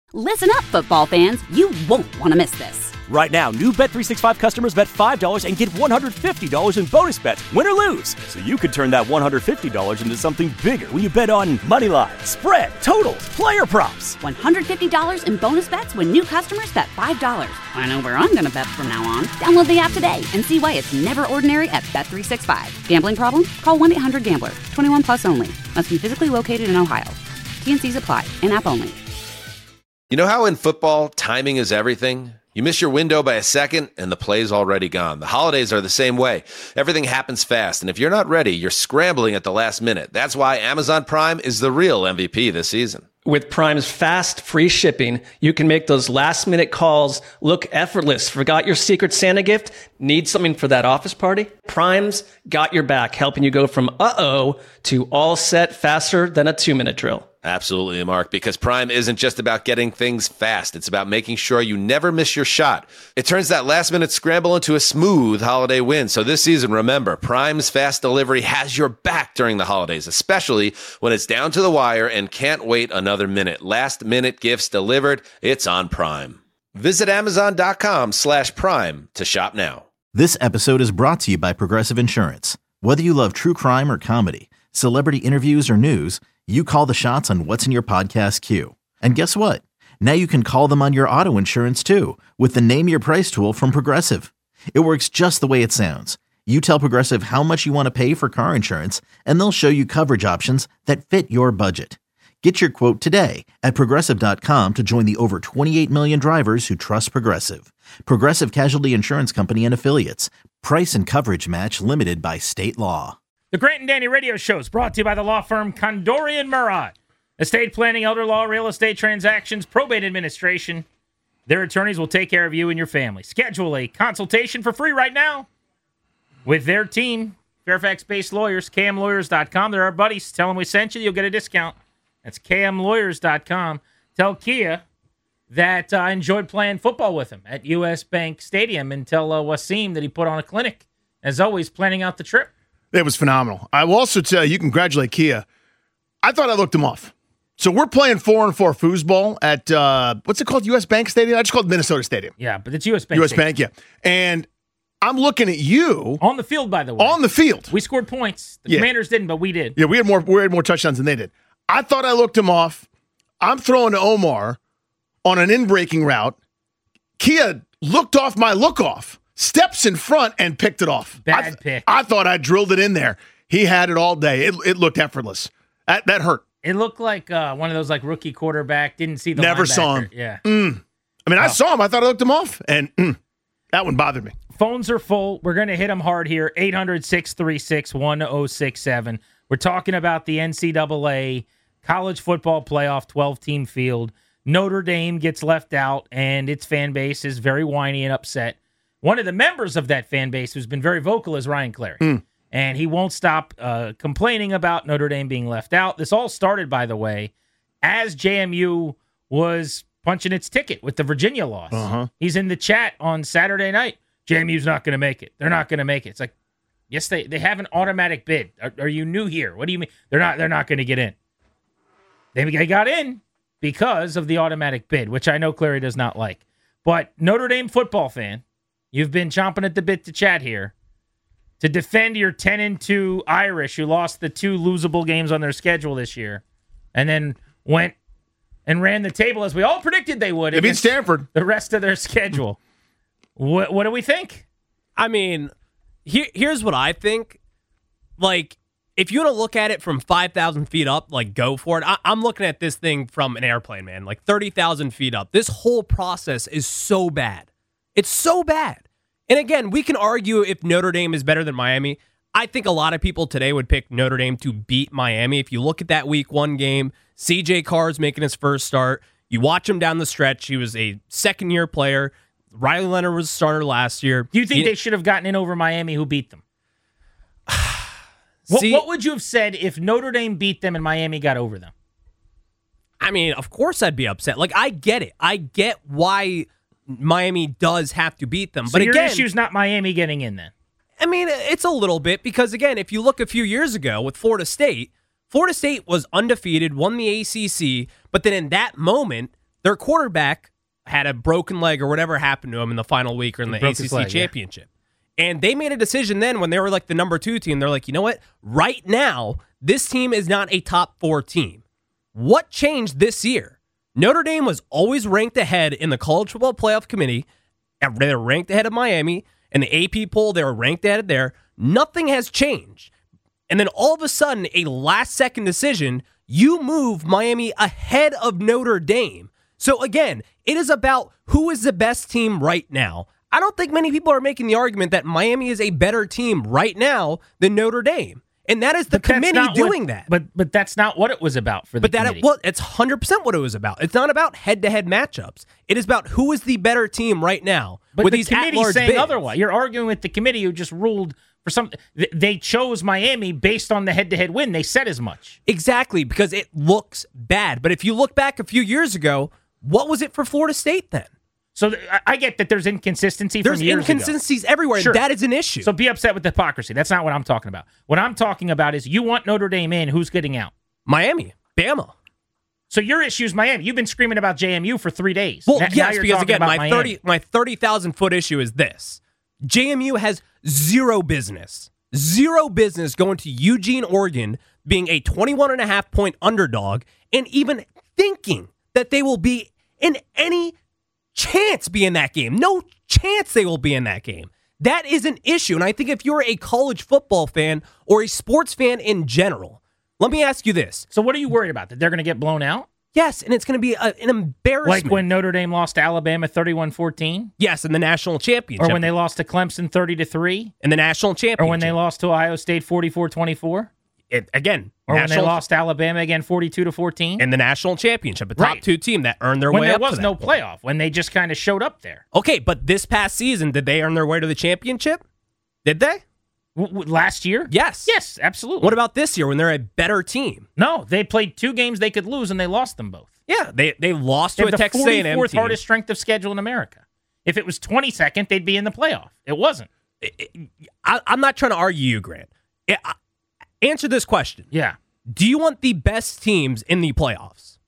Listen up, football fans. You won't want to miss this. Right now, new Bet365 customers bet $5 and get $150 in bonus bets, win or lose. So you could turn that $150 into something bigger when you bet on money line, spread, totals, player props. $150 in bonus bets when new customers bet $5. I know where I'm going to bet from now on. Download the app today and see why it's never ordinary at Bet365. Gambling problem? Call 1-800-GAMBLER. 21 plus only. Must be physically located in Ohio. T&Cs apply. In-app only. You know how in football, timing is everything? You miss your window by a second, and the play's already gone. The holidays are the same way. Everything happens fast, and if you're not ready, you're scrambling at the last minute. That's why Amazon Prime is the real MVP this season. With Prime's fast, free shipping, you can make those last-minute calls look effortless. Forgot your Secret Santa gift? Need something for that office party? Prime's got your back, helping you go from uh-oh to all set faster than a 2-minute drill. Absolutely, Mark, because Prime isn't just about getting things fast. It's about making sure you never miss your shot. It turns that last-minute scramble into a smooth holiday win. So this season, remember, Prime's fast delivery has your back during the holidays, especially when it's down to the wire and can't wait another minute. Last-minute gifts delivered, it's on Prime. Visit Amazon.com/Prime to shop now. This episode is brought to you by Progressive Insurance. Whether you love true crime or comedy, celebrity interviews or news, you call the shots on what's in your podcast queue. And guess what? Now you can call them on your auto insurance too with the Name Your Price tool from Progressive. It works just the way it sounds. You tell Progressive how much you want to pay for car insurance, and they'll show you coverage options that fit your budget. Get your quote today at Progressive.com to join the over 28 million drivers who trust Progressive. Progressive Casualty Insurance Company and Affiliates. Price and coverage match limited by state law. The Grant and Danny Radio Show is brought to you by the law firm Condorian Murad. Estate planning, elder law, real estate transactions, probate administration. Their attorneys will take care of you and your family. Schedule a consultation for free right now with their team, Fairfax-based lawyers, KMLawyers.com. They're our buddies. Tell them we sent you. You'll get a discount. That's KMLawyers.com. Tell Kia that I enjoyed playing football with him at U.S. Bank Stadium, and tell Wasim that he put on a clinic. As always, planning out the trip. It was phenomenal. I will also tell you, congratulate Kia. I thought I looked him off. So we're playing 4-on-4 foosball at, what's it called, U.S. Bank Stadium? I just called it Minnesota Stadium. Yeah, but it's U.S. Bank U.S. Bank, yeah. And I'm looking at you. On the field, by the way. On the field. We scored points. The Commanders didn't, but we did. Yeah, we had more touchdowns than they did. I thought I looked him off. I'm throwing to Omar on an in-breaking route. Kia looked off my look-off. Steps in front and picked it off. Bad pick. I thought I drilled it in there. He had it all day. It looked effortless. That hurt. It looked like one of those like rookie quarterback. Didn't see the Never linebacker. saw him. Yeah. I mean, I saw him. I thought I looked him off. And that one bothered me. Phones are full. We're going to hit them hard here. 800-636-1067. We're talking about the NCAA college football playoff 12-team field. Notre Dame gets left out, and its fan base is very whiny and upset. One of the members of that fan base who's been very vocal is Ryan Clary. And he won't stop complaining about Notre Dame being left out. This all started, by the way, as JMU was punching its ticket with the Virginia loss. He's in the chat on Saturday night. JMU's not going to make it. They're not going to make it. It's like, yes, they have an automatic bid. Are you new here? What do you mean? They're not going to get in. They got in because of the automatic bid, which I know Clary does not like. But Notre Dame football fan, you've been chomping at the bit to chat here to defend your 10-2 Irish, who lost the 2 losable games on their schedule this year, and then went and ran the table as we all predicted they would. They beat Stanford. The rest of their schedule. What do we think? I mean, here's what I think. Like, if you want to look at it from 5,000 feet up, like, go for it. I'm looking at this thing from an airplane, man, like 30,000 feet up. This whole process is so bad. It's so bad. And again, we can argue if Notre Dame is better than Miami. I think a lot of people today would pick Notre Dame to beat Miami. If you look at that week 1 game, CJ Carr's making his first start. You watch him down the stretch. He was a second-year player. Riley Leonard was a starter last year. Do you think they should have gotten in over Miami, who beat them? What would you have said if Notre Dame beat them and Miami got over them? I mean, of course I'd be upset. Like, I get it. I get why Miami does have to beat them. So but your again, issue's not Miami getting in then? I mean, it's a little bit because, again, if you look a few years ago with Florida State was undefeated, won the ACC, but then in that moment their quarterback had a broken leg or whatever happened to him in the final week or in the ACC championship. Yeah. And they made a decision then when they were like the number 2 team. They're like, you know what? Right now, this team is not a top 4 team. What changed this year? Notre Dame was always ranked ahead in the College Football Playoff Committee. They were ranked ahead of Miami. In the AP poll, they were ranked ahead there. Nothing has changed. And then all of a sudden, a last-second decision, you move Miami ahead of Notre Dame. So again, it is about who is the best team right now. I don't think many people are making the argument that Miami is a better team right now than Notre Dame. And that is the committee doing that. But that's not what it was about for the committee. It's 100% what it was about. It's not about head-to-head matchups. It is about who is the better team right now. But with the these committee's saying otherwise. You're arguing with the committee who just ruled for something. They chose Miami based on the head-to-head win. They said as much. Exactly, because it looks bad. But if you look back a few years ago, what was it for Florida State then? So I get that there's inconsistency from years ago. There's inconsistencies everywhere, sure. And that is an issue. So be upset with the hypocrisy. That's not what I'm talking about. What I'm talking about is you want Notre Dame in, who's getting out? Miami. Bama. So your issue is Miami. You've been screaming about JMU for 3 days. Well, yes, because again, my 30,000-foot issue is this. JMU has zero business going to Eugene, Oregon, being a 21.5-point underdog, and even thinking that they will be in any chance be in that game. No chance they will be in that game. That is an issue. And I think if you're a college football fan or a sports fan in general, let me ask you this. So what are you worried about? That they're going to get blown out? Yes, and it's going to be an embarrassment. Like when Notre Dame lost to Alabama 31-14? Yes, in the national championship. Or when they lost to Clemson 30-3? In the national championship. Or when they lost to Ohio State 44-24? Again, or when they lost to Alabama again 42-14 in the national championship, a top 2 team that earned their way up. When there was no playoff, when they just kind of showed up there. Okay, but this past season, did they earn their way to the championship? Did they? Last year? Yes, absolutely. What about this year when they're a better team? No, they played 2 games they could lose and they lost them both. Yeah, they lost to a Texas A&M team. The 44th hardest strength of schedule in America. If it was 22nd, they'd be in the playoff. It wasn't. I'm not trying to argue you, Grant. Answer this question. Yeah. Do you want the best teams in the playoffs?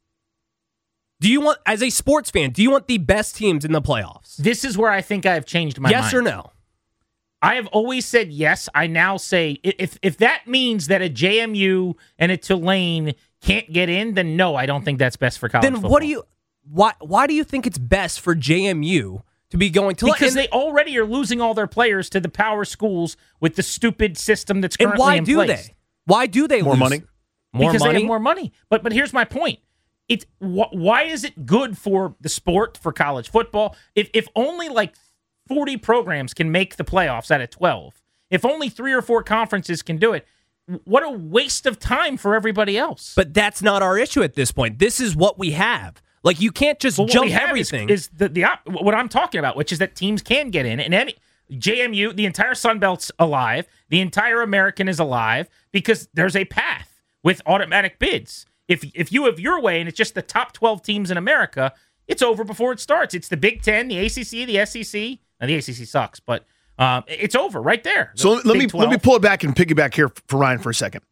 Do you want, as a sports fan, do you want the best teams in the playoffs? This is where I think I have changed my mind. Yes or no? I have always said yes. I now say if that means that a JMU and a Tulane can't get in, then no, I don't think that's best for college football. Then what do you? Why do you think it's best for JMU to be going to? Because they already are losing all their players to the power schools with the stupid system that's currently in place. And why do they? Why do they more lose? Money? Because they have more money. But here's my point. It's why is it good for the sport, for college football? If only like 40 programs can make the playoffs out of 12, if only 3 or 4 conferences can do it, what a waste of time for everybody else. But that's not our issue at this point. This is what we have. Like, you can't just jump everything. Is what I'm talking about, which is that teams can get in. And any JMU, the entire Sun Belt's alive. The entire American is alive because there's a path with automatic bids. If you have your way and it's just the top 12 teams in America, it's over before it starts. It's the Big Ten, the ACC, the SEC. Now, the ACC sucks, but it's over right there. So let me pull it back and piggyback here for Ryan for a second.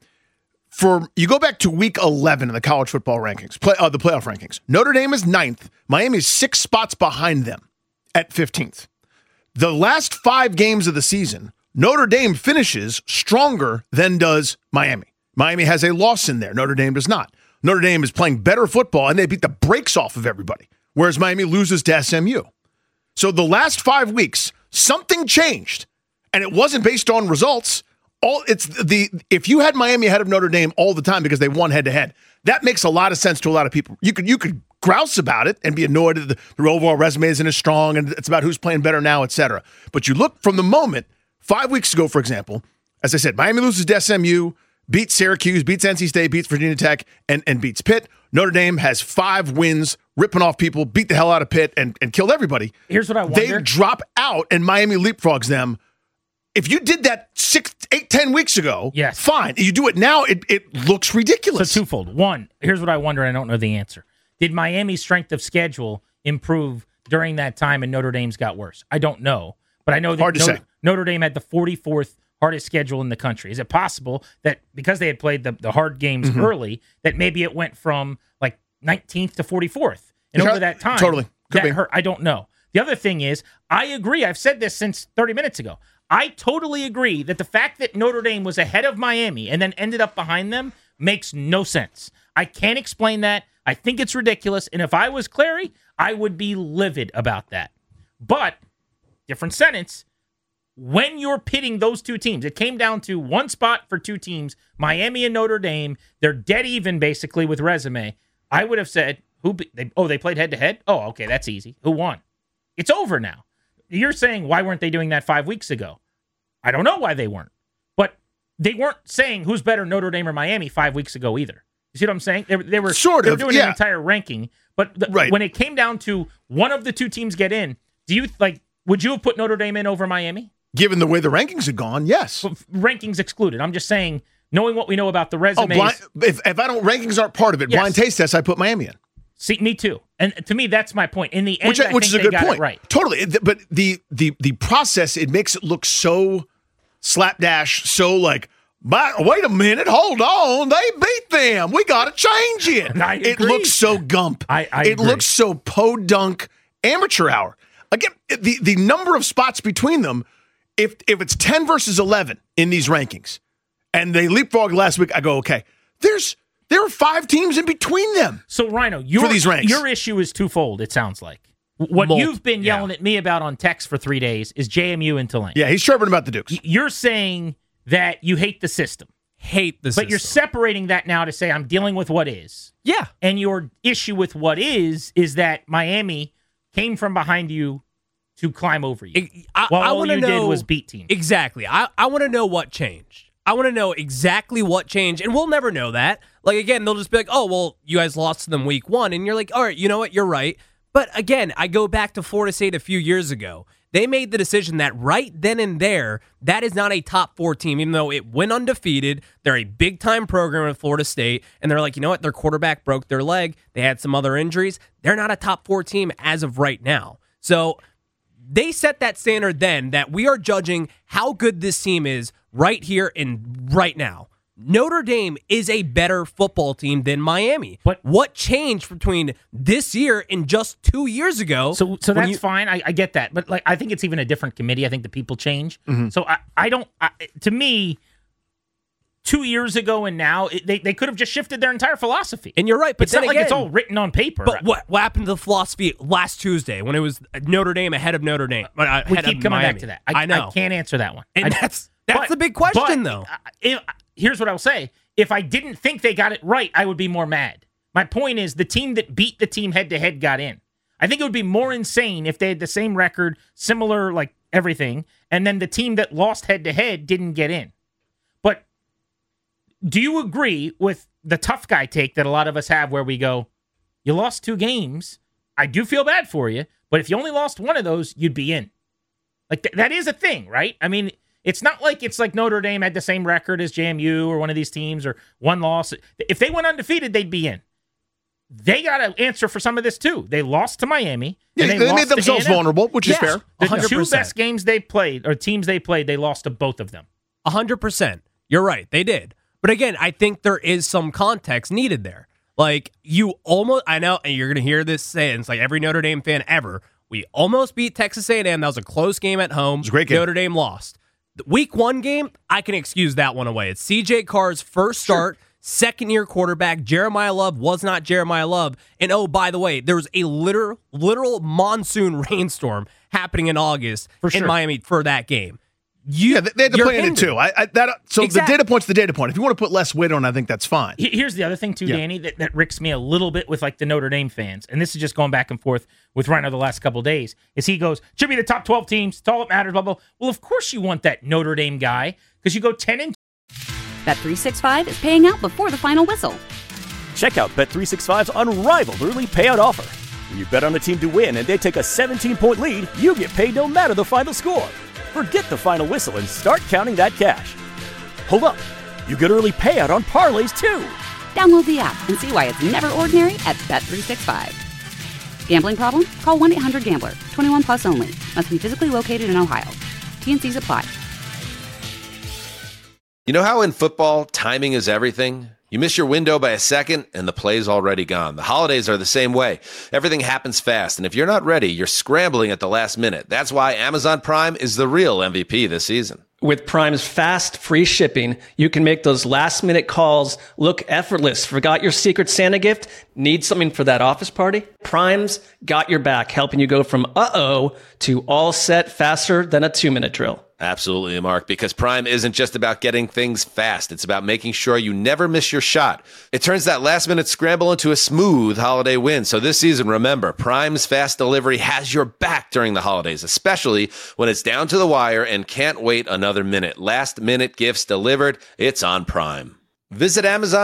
You go back to week 11 in the college football rankings, the playoff rankings. Notre Dame is 9th. Miami is 6 spots behind them at 15th. The last 5 games of the season, Notre Dame finishes stronger than does Miami. Miami has a loss in there. Notre Dame does not. Notre Dame is playing better football, and they beat the brakes off of everybody, whereas Miami loses to SMU. So the last 5 weeks, something changed, and it wasn't based on results. If you had Miami ahead of Notre Dame all the time because they won head-to-head, that makes a lot of sense to a lot of people. You could grouse about it and be annoyed that the overall resume isn't as strong and it's about who's playing better now, etc. But you look from the moment, 5 weeks ago, for example, as I said, Miami loses to SMU, beats Syracuse, beats NC State, beats Virginia Tech, and beats Pitt. Notre Dame has 5 wins, ripping off people, beat the hell out of Pitt, and killed everybody. Here's what I wonder. They drop out, and Miami leapfrogs them. If you did that 6, 8, 10 weeks ago, yes, fine. You do it now, it looks ridiculous. So twofold. One, here's what I wonder, and I don't know the answer. Did Miami's strength of schedule improve during that time and Notre Dame's got worse? I don't know. But I know that Notre Dame had the 44th hardest schedule in the country. Is it possible that because they had played the hard games early, that maybe it went from like 19th to 44th? And over that time, Totally. Could that be. hurt. I don't know. The other thing is, I agree. I've said this since 30 minutes ago. I totally agree that the fact that Notre Dame was ahead of Miami and then ended up behind them makes no sense. I can't explain that. I think it's ridiculous. And if I was Clary, I would be livid about that. But, different sentence, when you're pitting those two teams, it came down to one spot for two teams, Miami and Notre Dame. They're dead even, basically, with resume. I would have said, they played head-to-head? Oh, okay, that's easy. Who won? It's over now. You're saying, why weren't they doing that 5 weeks ago? I don't know why they weren't. But they weren't saying who's better, Notre Dame or Miami, 5 weeks ago either. You see what I'm saying? They were they were doing an entire ranking. But when it came down to one of the two teams get in, would you have put Notre Dame in over Miami? Given the way the rankings had gone, yes. Rankings excluded. I'm just saying, knowing what we know about the resumes. If I don't, rankings aren't part of it. Yes. Blind taste test, I put Miami in. See, me too. And to me, that's my point. In the end, which is a good point. Right. Totally. But the process, it makes it look so slapdash, so like, but wait a minute, hold on, they beat them. We got to change it. It looks so gump. I it looks so podunk amateur hour. Again, the number of spots between them, if it's 10 versus 11 in these rankings, and they leapfrogged last week, I go, okay, there are 5 teams in between them. So, Rhino, for these ranks. Your issue is twofold, it sounds like. What you've been yelling at me about on text for 3 days is JMU and Tulane. Yeah, he's chirping about the Dukes. You're saying that you hate the system. But you're separating that now to say I'm dealing with what is. Yeah. And your issue with what is that Miami came from behind you to climb over you. All you did was beat teams. Exactly. I want to know what changed. I want to know exactly what changed, and we'll never know that. Like, again, they'll just be like, oh, well, you guys lost to them week 1, and you're like, all right, you know what, you're right. But, again, I go back to Florida State a few years ago. They made the decision that right then and there, that is not a top 4 team, even though it went undefeated. They're a big-time program at Florida State, and they're like, you know what, their quarterback broke their leg. They had some other injuries. They're not a top 4 team as of right now. So they set that standard then that we are judging how good this team is right here and right now. Notre Dame is a better football team than Miami. But what changed between this year and just 2 years ago? So that's fine. I get that. But I think it's even a different committee. I think the people change. Mm-hmm. So I don't. To me, 2 years ago and now, they could have just shifted their entire philosophy. And you're right. But it's not like it's all written on paper. But what happened to the philosophy last Tuesday when it was Notre Dame ahead of Notre Dame? We keep coming back to that. I know. I can't answer that one. And that's the big question, though. Here's what I'll say. If I didn't think they got it right, I would be more mad. My point is the team that beat the team head-to-head got in. I think it would be more insane if they had the same record, similar, like everything, and then the team that lost head-to-head didn't get in. But do you agree with the tough guy take that a lot of us have where we go, you lost 2 games, I do feel bad for you, but if you only lost one of those, you'd be in. Like, that is a thing, right? I mean, it's not like it's like Notre Dame had the same record as JMU or one of these teams or one loss. If they went undefeated, they'd be in. They got to answer for some of this, too. They lost to Miami. Yeah, and they made themselves vulnerable, which is fair. The 100%. 2 best games they played, or teams they played, they lost to both of them. 100%. You're right. They did. But again, I think there is some context needed there. Like, I know, and you're going to hear this saying, it's like every Notre Dame fan ever, we almost beat Texas A&M. That was a close game at home. It was a great game. Notre Dame lost. The week 1 game, I can excuse that one away. It's CJ Carr's first start, second-year quarterback. Jeremiah Love was not Jeremiah Love. And oh, by the way, there was a literal monsoon rainstorm happening in August in Miami for that game. They had to play in it too. The data point's the data point. If you want to put less weight on it, I think that's fine. Here's the other thing too, Danny, that ricks me a little bit with like the Notre Dame fans, and this is just going back and forth with Rhino the last couple of days, is he goes, should be the top 12 teams, it's all that matters, blah, blah. Well, of course you want that Notre Dame guy, because you go 10-2. Bet365 is paying out before the final whistle. Check out Bet365's unrivaled early payout offer. When you bet on a team to win and they take a 17-point lead, you get paid no matter the final score. Forget the final whistle and start counting that cash. Hold up. You get early payout on parlays, too. Download the app and see why it's never ordinary at Bet365. Gambling problem? Call 1-800-GAMBLER. 21 plus only. Must be physically located in Ohio. T&Cs apply. You know how in football, timing is everything? You miss your window by a second, and the play's already gone. The holidays are the same way. Everything happens fast, and if you're not ready, you're scrambling at the last minute. That's why Amazon Prime is the real MVP this season. With Prime's fast, free shipping, you can make those last-minute calls look effortless. Forgot your Secret Santa gift? Need something for that office party? Prime's got your back, helping you go from uh-oh to all set faster than a 2-minute drill. Absolutely, Mark, because Prime isn't just about getting things fast. It's about making sure you never miss your shot. It turns that last-minute scramble into a smooth holiday win. So this season, remember, Prime's fast delivery has your back during the holidays, especially when it's down to the wire and can't wait another minute. Last-minute gifts delivered. It's on Prime. Visit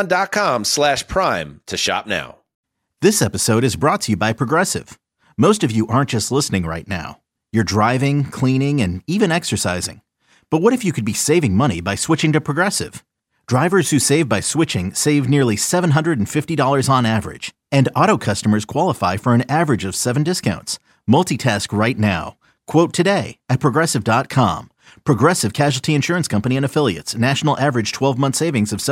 Amazon.com/Prime to shop now. This episode is brought to you by Progressive. Most of you aren't just listening right now. You're driving, cleaning, and even exercising. But what if you could be saving money by switching to Progressive? Drivers who save by switching save nearly $750 on average. And auto customers qualify for an average of 7 discounts. Multitask right now. Quote today at Progressive.com. Progressive Casualty Insurance Company and Affiliates. National average 12-month savings of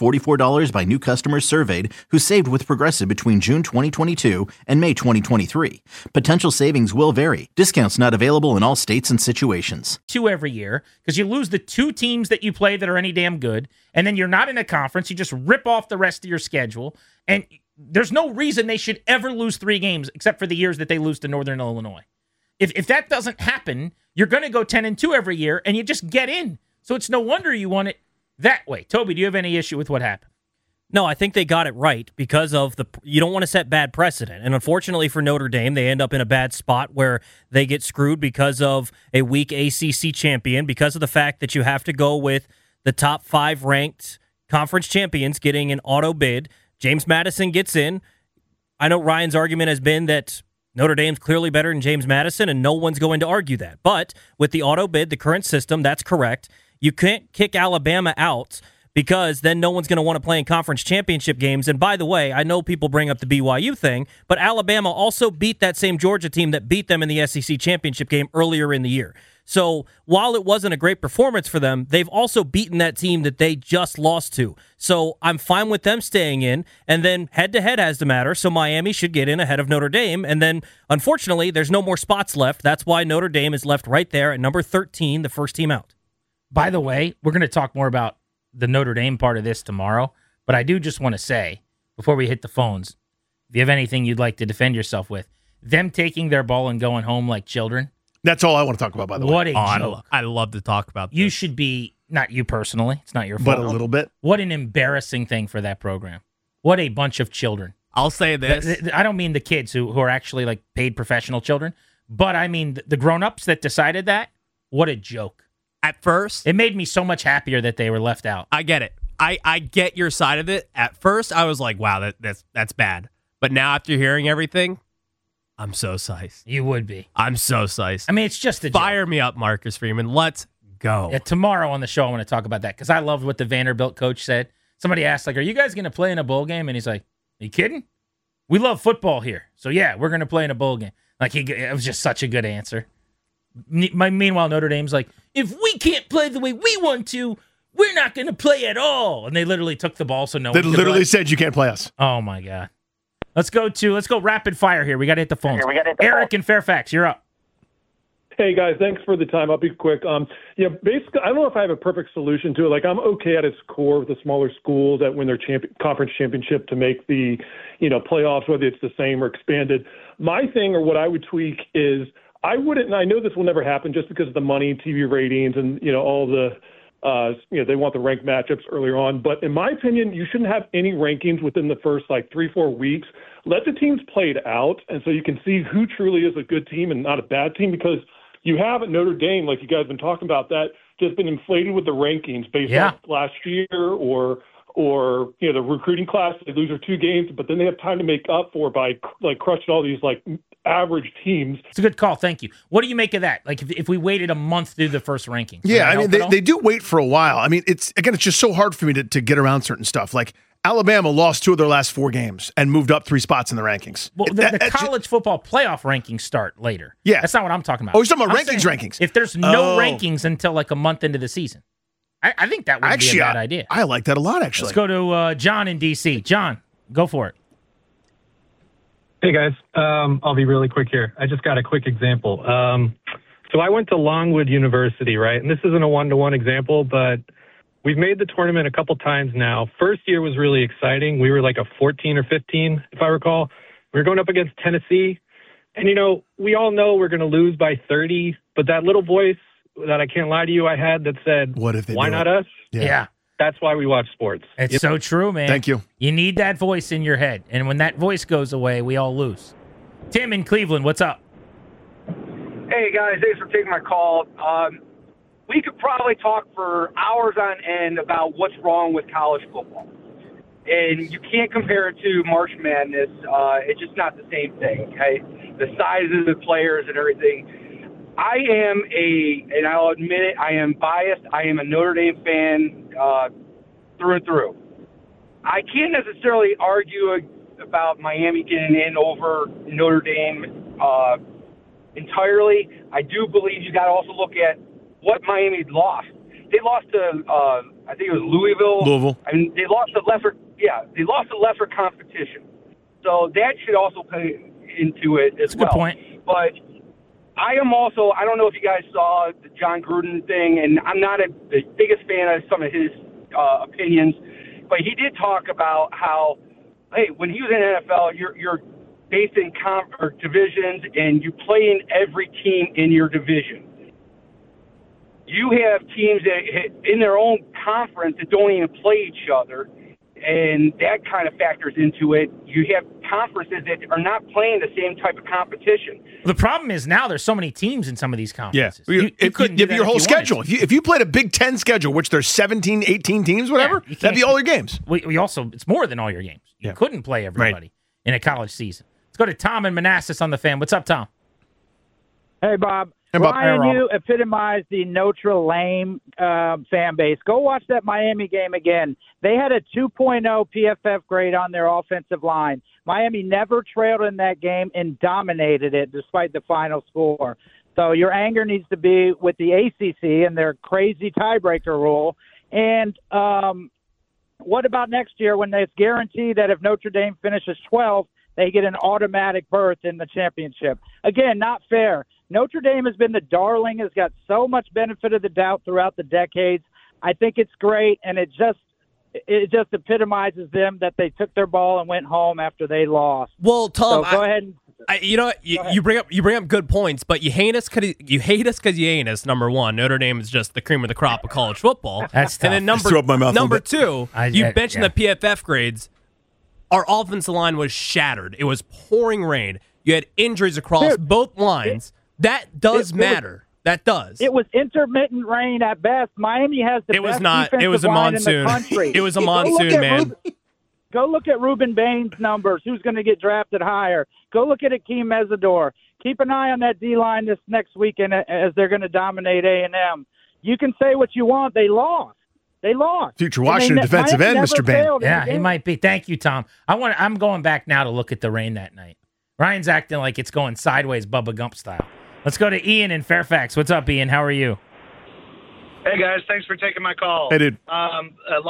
$744 by new customers surveyed who saved with Progressive between June 2022 and May 2023. Potential savings will vary. Discounts not available in all states and situations. 2 every year, because you lose the 2 teams that you play that are any damn good, and then you're not in a conference. You just rip off the rest of your schedule, and there's no reason they should ever lose 3 games except for the years that they lose to Northern Illinois. If that doesn't happen, you're going to go 10-2 every year, and you just get in. So it's no wonder you want it that way. Toby, do you have any issue with what happened? No, I think they got it right because of you don't want to set bad precedent. And unfortunately for Notre Dame, they end up in a bad spot where they get screwed because of a weak ACC champion, because of the fact that you have to go with the top 5 ranked conference champions getting an auto bid. James Madison gets in. I know Ryan's argument has been that Notre Dame's clearly better than James Madison, and no one's going to argue that. But with the auto bid, the current system, that's correct. You can't kick Alabama out because then no one's going to want to play in conference championship games. And by the way, I know people bring up the BYU thing, but Alabama also beat that same Georgia team that beat them in the SEC championship game earlier in the year. So while it wasn't a great performance for them, they've also beaten that team that they just lost to. So I'm fine with them staying in, and then head-to-head has to matter, so Miami should get in ahead of Notre Dame. And then, unfortunately, there's no more spots left. That's why Notre Dame is left right there at number 13, the first team out. By the way, we're going to talk more about the Notre Dame part of this tomorrow, but I do just want to say, before we hit the phones, if you have anything you'd like to defend yourself with, them taking their ball and going home like children, That's all I want to talk about, by the way. what a joke. I love to talk about this. You should be, not you personally, it's not your fault. But a little bit. What an embarrassing thing for that program. What a bunch of children. I'll say this. I don't mean the kids who are actually like paid professional children, but I mean the grown-ups that decided that. What a joke. At first, It made me so much happier that they were left out. I get it. I get your side of it. At first, I was like, wow, that's bad. But now after hearing everything, I'm so psyched. You would be. I'm so psyched. I mean, it's just a Fire joke. me up, Marcus Freeman. Let's go. Yeah, tomorrow on the show, I want to talk about that because I loved what the Vanderbilt coach said. Somebody asked, like, are you guys going to play in a bowl game? And he's like, are you kidding? We love football here. So, yeah, we're going to play in a bowl game. Like, it was just such a good answer. Meanwhile, Notre Dame's like, if we can't play the way we want to, we're not going to play at all. And they literally took the ball so no They one could literally play. said you can't play us. Oh, my God. Let's go rapid fire here. We got to hit the phones. Eric in Fairfax, you're up. Hey, guys, thanks for the time. I'll be quick. Basically, I don't know if I have a perfect solution to it. Like, I'm okay at its core with the smaller schools that win their conference championship to make the, playoffs, whether it's the same or expanded. My thing, or what I would tweak, is I wouldn't, and I know this will never happen just because of the money, TV ratings, and, all the, they want the ranked matchups earlier on. But in my opinion, you shouldn't have any rankings within the first, 3-4 weeks. Let the teams play it out, and so you can see who truly is a good team and not a bad team, because you have at Notre Dame, like you guys have been talking about, that just been inflated with the rankings based off last year or the recruiting class. They lose their 2 games, but then they have time to make up for it by crushing all these average teams. It's a good call. Thank you. What do you make of that? Like if we waited a month to do the first rankings? Yeah, I mean, they do wait for a while. I mean, it's just so hard for me to get around certain stuff. Like Alabama lost 2 of their last 4 games and moved up 3 spots in the rankings. Well, the college football playoff rankings start later. Yeah. That's not what I'm talking about. Oh, you're talking about rankings. If there's no rankings until a month into the season. I think that would be a bad idea. I like that a lot, actually. Let's go to John in D.C. John, go for it. Hey, guys. I'll be really quick here. I just got a quick example. So I went to Longwood University, right? And this isn't a one-to-one example, but we've made the tournament a couple times now. First year was really exciting. We were like a 14 or 15, if I recall. We were going up against Tennessee. And, we all know we're going to lose by 30, but that little voice that I can't lie to you I had that said, "What if they why do not it?" us? Yeah. That's why we watch sports. It's so true, man. Thank you. You need that voice in your head. And when that voice goes away, we all lose. Tim in Cleveland, what's up? Hey, guys. Thanks for taking my call. We could probably talk for hours on end about what's wrong with college football. And you can't compare it to March Madness. It's just not the same thing, okay? The sizes of the players and everything. I am and I'll admit it, I am biased. I am a Notre Dame fan through and through. I can't necessarily argue about Miami getting in over Notre Dame entirely. I do believe you got to also look at what Miami lost. They lost to, I think it was Louisville. Louisville. I mean, they lost to lesser competition. So that should also play into it as well. Good point. But I am also, I don't know if you guys saw the John Gruden thing, and I'm not the biggest fan of some of his opinions, but he did talk about how, hey, when he was in the NFL, you're based in divisions, and you play in every team in your division. You have teams that in their own conference that don't even play each other, and that kind of factors into it. You have conferences that are not playing the same type of competition. The problem is now there's so many teams in some of these conferences. Yeah. You couldn't do that your if whole you wanted schedule. to. If you played a Big Ten schedule, which there's 17, 18 teams, whatever, Yeah, that'd be all your games. We also, it's more than all your games. You couldn't play everybody in a college season. Let's go to Tom in Manassas on the Fan. What's up, Tom? Hey, Bob. Hey, Bob. Ryan, you epitomized the Notre Dame fan base. Go watch that Miami game again. They had a 2.0 PFF grade on their offensive line. Miami never trailed in that game and dominated it despite the final score. So your anger needs to be with the ACC and their crazy tiebreaker rule. And what about next year when it's guaranteed that if Notre Dame finishes 12th, they get an automatic berth in the championship? Again, not fair. Notre Dame has been the darling, has got so much benefit of the doubt throughout the decades. I think it's great, and it just epitomizes them that they took their ball and went home after they lost. Well, Tom, so go ahead. You bring up good points, but you hate us because you hate us. Number one, Notre Dame is just the cream of the crop of college football. That's tough. And then number two, you mentioned the PFF grades. Our offensive line was shattered. It was pouring rain. You had injuries across both lines. That does matter. That does. It was intermittent rain at best. Miami has the best defensive It was a line monsoon. in the country. It was a monsoon, man. Go look at Ruben Bain's numbers. Who's going to get drafted higher? Go look at Akeem Mesidor. Keep an eye on that D-line this next weekend as they're going to dominate A&M. You can say what you want. They lost. Future Washington defensive end, Mr. Bain. Yeah, he might be. Thank you, Tom. I'm going back now to look at the rain that night. Ryan's acting like it's going sideways, Bubba Gump style. Let's go to Ian in Fairfax. What's up, Ian? How are you? Hey, guys. Thanks for taking my call. Hey, dude. I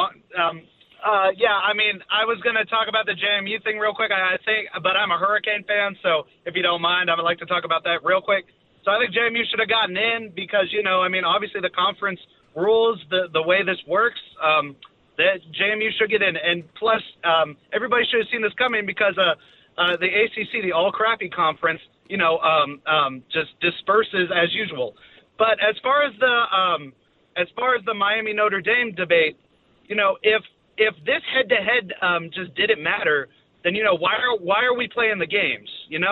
mean, I was going to talk about the JMU thing real quick, I think, but I'm a Hurricane fan, so if you don't mind, I would like to talk about that real quick. So I think JMU should have gotten in because, obviously the conference rules, the way this works, that JMU should get in. And plus, everybody should have seen this coming because the ACC, the all-crappy conference, just disperses as usual. But as far as the Miami Notre Dame debate, if this head-to-head just didn't matter, then why are we playing the games?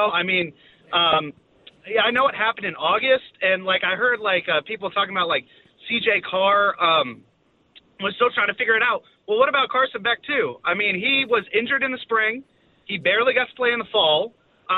I know it happened in August, and I heard people talking about CJ Carr was still trying to figure it out. Well, what about Carson Beck too? I mean, he was injured in the spring, he barely got to play in the fall,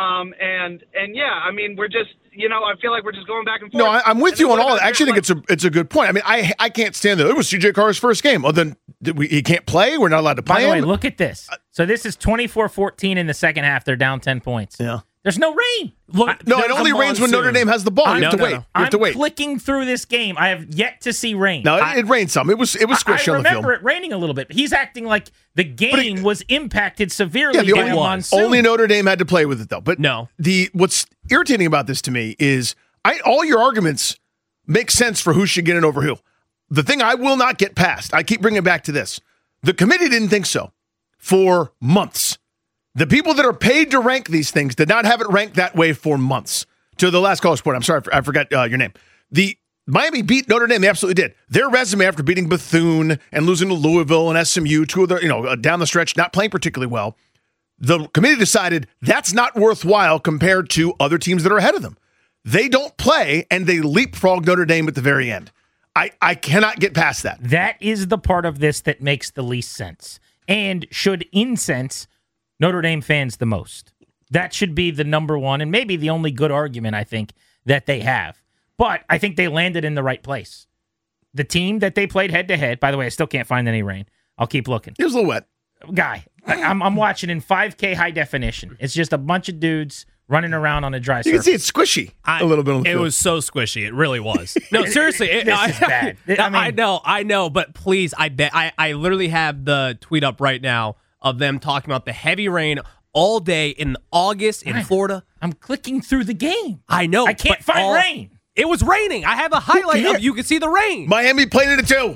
we're just I feel like we're just going back and forth. No, I'm with you on all that. I actually think it's a good point. I mean, I can't stand that. It was CJ Carr's first game. Well, then he can't play. We're not allowed to play By the way, him. look at this. So this is 24-14 in the second half. They're down 10 points. Yeah. There's no rain. Look, No, it only rains when Notre Dame has the ball. You have to wait. You have to wait. I'm clicking through this game. I have yet to see rain. No, it rained some. It was squishy I on the field. remember it raining a little bit. He's acting like the game was impacted severely by a monsoon. Only Notre Dame had to play with it, though. But no. What's irritating about this to me is all your arguments make sense for who should get it over who. The thing I will not get past, I keep bringing it back to this. The committee didn't think so for months. The people that are paid to rank these things did not have it ranked that way for months. To the last college sport, I'm sorry, I forgot your name. The Miami beat Notre Dame. They absolutely did. Their resume after beating Bethune and losing to Louisville and SMU, two of their, down the stretch, not playing particularly well. The committee decided that's not worthwhile compared to other teams that are ahead of them. They don't play, and they leapfrog Notre Dame at the very end. I cannot get past that. That is the part of this that makes the least sense and should incense Notre Dame fans the most. That should be the number one and maybe the only good argument, I think, that they have. But I think they landed in the right place. The team that they played head-to-head, by the way, I still can't find any rain. I'll keep looking. It was a little wet. Guy, I'm watching in 5K high definition. It's just a bunch of dudes running around on a dry surface. You can see it's squishy a little bit on the It field. was so squishy. It really was. No, seriously. This is bad. I know, but please, I literally have the tweet up right now of them talking about the heavy rain all day in August in Florida. I'm clicking through the game. I know. I can't find rain. It was raining. I have a highlight of you can see the rain. Miami played in it too.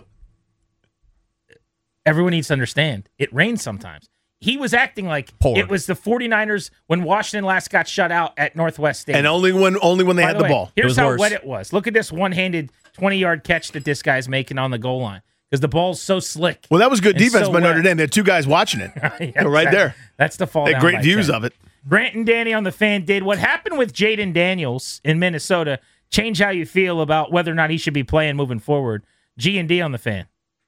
Everyone needs to understand. It rains sometimes. He was acting like it was the 49ers when Washington last got shut out at Northwest Stadium. And only when they had the ball. Here's how wet it was. Look at this one-handed 20-yard catch that this guy's making on the goal line because the ball's so slick. Well, that was good and defense so by wet. Notre Dame. They had two guys watching it. Right there. That's the fall They down had great by views 10. of it. Grant and Danny on the Fan did what happened with Jaden Daniels in Minnesota. Change how you feel about whether or not he should be playing moving forward. G&D on the Fan.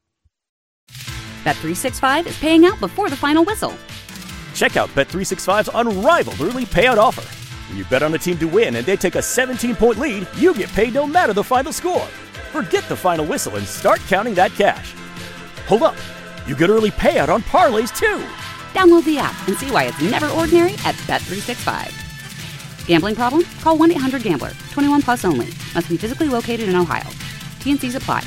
Bet365 is paying out before the final whistle. Check out Bet365's unrivaled early payout offer. When you bet on a team to win and they take a 17-point lead, you get paid no matter the final score. Forget the final whistle and start counting that cash. Hold up. You get early payout on parlays, too. Download the app and see why it's never ordinary at Bet365. Gambling problem? Call 1-800-GAMBLER. 21 plus only. Must be physically located in Ohio. T&Cs apply.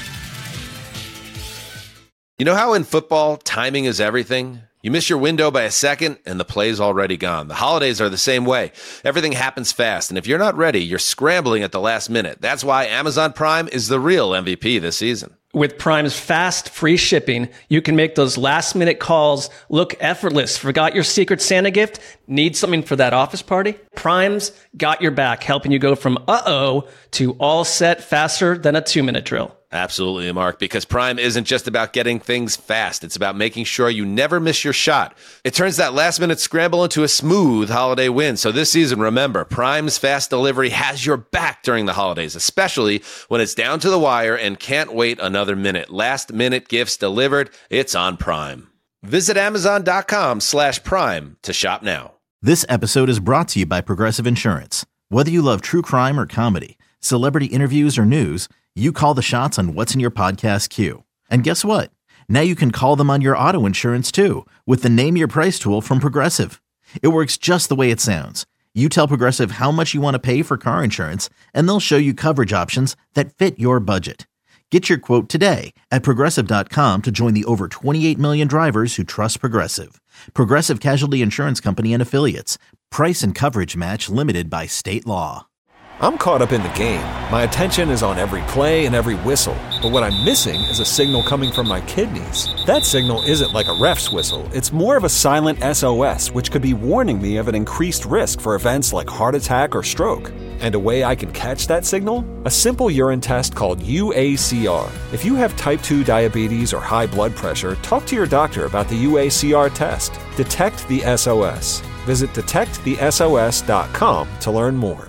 You know how in football, timing is everything? You miss your window by a second, and the play's already gone. The holidays are the same way. Everything happens fast, and if you're not ready, you're scrambling at the last minute. That's why Amazon Prime is the real MVP this season. With Prime's fast, free shipping, you can make those last-minute calls look effortless. Forgot your Secret Santa gift? Need something for that office party? Prime's got your back, helping you go from uh-oh to all set faster than a 2-minute drill. Absolutely, Mark, because Prime isn't just about getting things fast. It's about making sure you never miss your shot. It turns that last-minute scramble into a smooth holiday win. So this season, remember, Prime's fast delivery has your back during the holidays, especially when it's down to the wire and can't wait another minute. Last-minute gifts delivered. It's on Prime. Visit Amazon.com/Prime to shop now. This episode is brought to you by Progressive Insurance. Whether you love true crime or comedy, celebrity interviews or news, you call the shots on what's in your podcast queue. And guess what? Now you can call them on your auto insurance too with the Name Your Price tool from Progressive. It works just the way it sounds. You tell Progressive how much you want to pay for car insurance, and they'll show you coverage options that fit your budget. Get your quote today at Progressive.com to join the over 28 million drivers who trust Progressive. Progressive Casualty Insurance Company and Affiliates. Price and coverage match limited by state law. I'm caught up in the game. My attention is on every play and every whistle. But what I'm missing is a signal coming from my kidneys. That signal isn't like a ref's whistle. It's more of a silent SOS, which could be warning me of an increased risk for events like heart attack or stroke. And a way I can catch that signal? A simple urine test called UACR. If you have type 2 diabetes or high blood pressure, talk to your doctor about the UACR test. Detect the SOS. Visit detectthesos.com to learn more.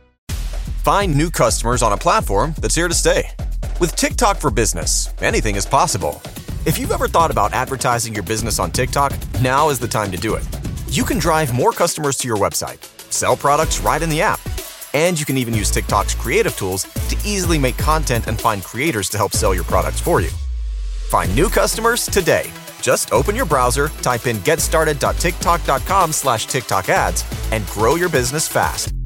Find new customers on a platform that's here to stay. With TikTok for Business, anything is possible. If you've ever thought about advertising your business on TikTok, now is the time to do it. You can drive more customers to your website, sell products right in the app, and you can even use TikTok's creative tools to easily make content and find creators to help sell your products for you. Find new customers today. Just open your browser, type in getstarted.tiktok.com/TikTok ads, and grow your business fast.